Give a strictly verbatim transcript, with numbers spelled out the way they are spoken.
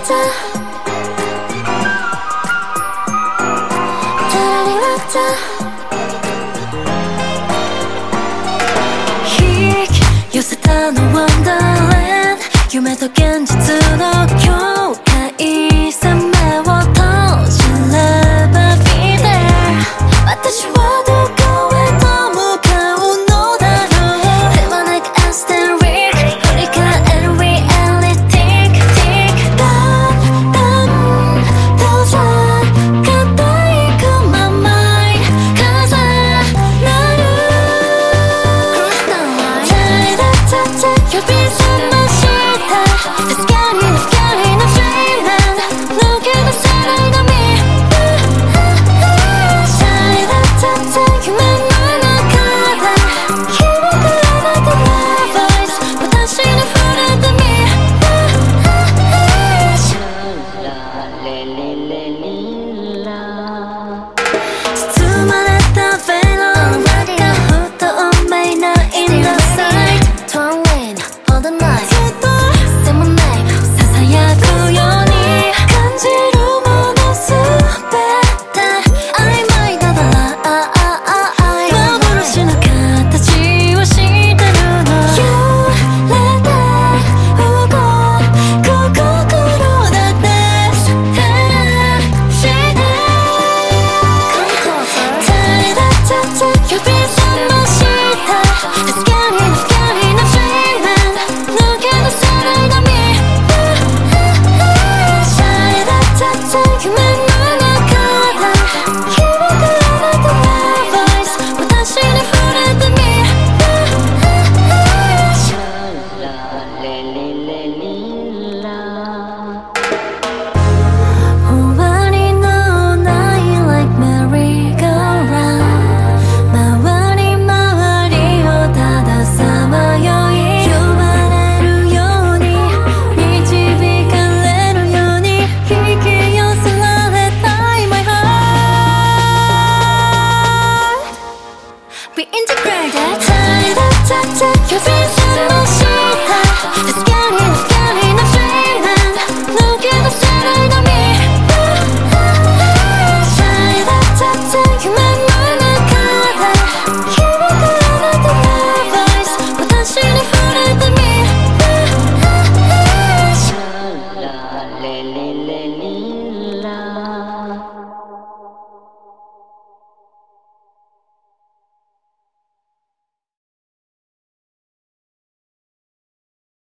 寄せたのワンダーランド夢と現実の境界線目を閉じれば Be there 私はどこへと向かうのだろうではなくアステリック振り返るリアリティックティックだんだん遠ざかっていくまま風なる Cross the line Take it, take it, you'll be